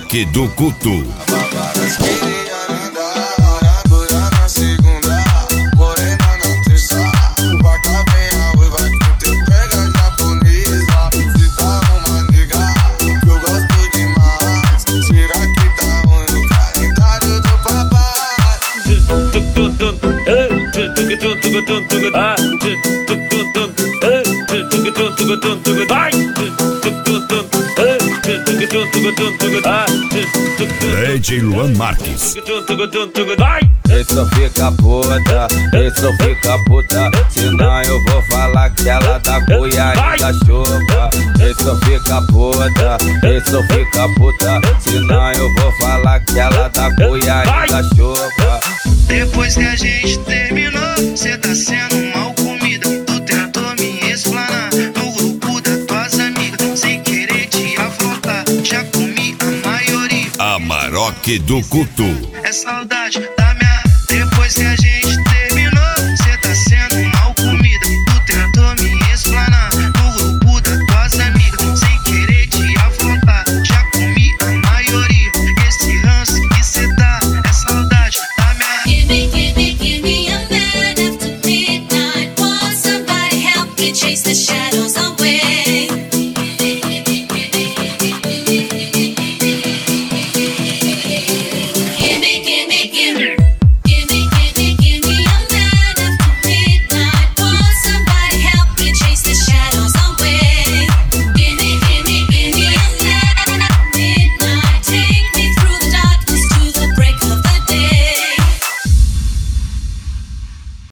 Maroc do Couto. DJ Luan Marques. Esse não fica puta, esse não fica puta, senão eu vou falar que ela tá cuia e da chupa. Esse não fica puta, esse não fica puta, senão eu vou falar que ela tá cuia e da chupa. Depois que a gente terminou, cê tá sendo mal comida. Tu tentou me explanar no grupo das tuas amigas, sem querer te afrontar, já comi a maioria. A Maroc do Couto. É saudade da minha. Depois que a gente terminou, cê tá sendo mal comida. Tu tentou me explanar no grupo das tuas amigas, sem querer te afrontar, já comi a maioria. Esse ranço que cê dá é saudade da minha. Give me a man after midnight. Want somebody help me chase the shadow.